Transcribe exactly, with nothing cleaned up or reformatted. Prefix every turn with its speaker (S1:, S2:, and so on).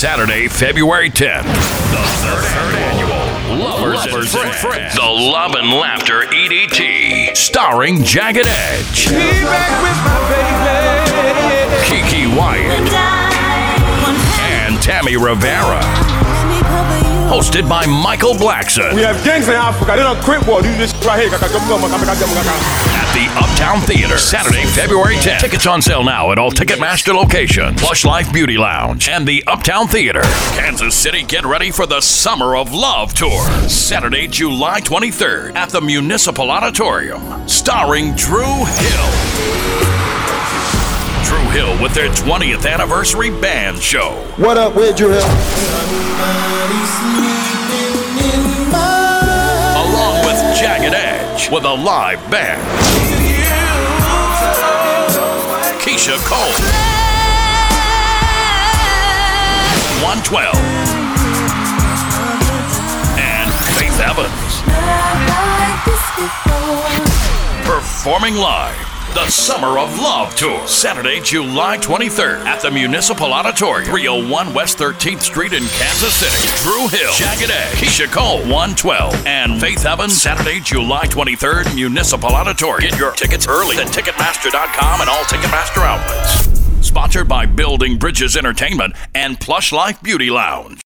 S1: Saturday, February tenth. The third, third annual Lovers, Lovers and, and Friends. Friends. The Love and Laughter E D T. Starring Jagged Edge.
S2: Be back with my baby.
S1: Kiki Wyatt. And Tammy Rivera. Hosted by Michael Blackson.
S3: We have gangs in Africa. They don't quit war. You just right here.
S1: At the Uptown Theater, Saturday, February tenth. Tickets on sale now at all Ticketmaster locations, Plush Life Beauty Lounge, and the Uptown Theater. Kansas City, get ready for the Summer of Love Tour. Saturday, July twenty-third at the Municipal Auditorium, starring Drew Hill. Drew Hill with their twentieth anniversary band show.
S4: What up with Drew Hill?
S1: Along with Jagged Edge with a live band. Keisha Cole. one twelve. And Faith Evans. Performing live. The Summer of Love Tour, Saturday, July twenty-third at the Municipal Auditorium, three oh one West thirteenth Street in Kansas City. Drew Hill, Jagged Edge, Keisha Cole, one twelve, and Faith Evans, Saturday, July twenty-third, Municipal Auditorium. Get your tickets early at Ticketmaster dot com and all Ticketmaster outlets. Sponsored by Building Bridges Entertainment and Plush Life Beauty Lounge.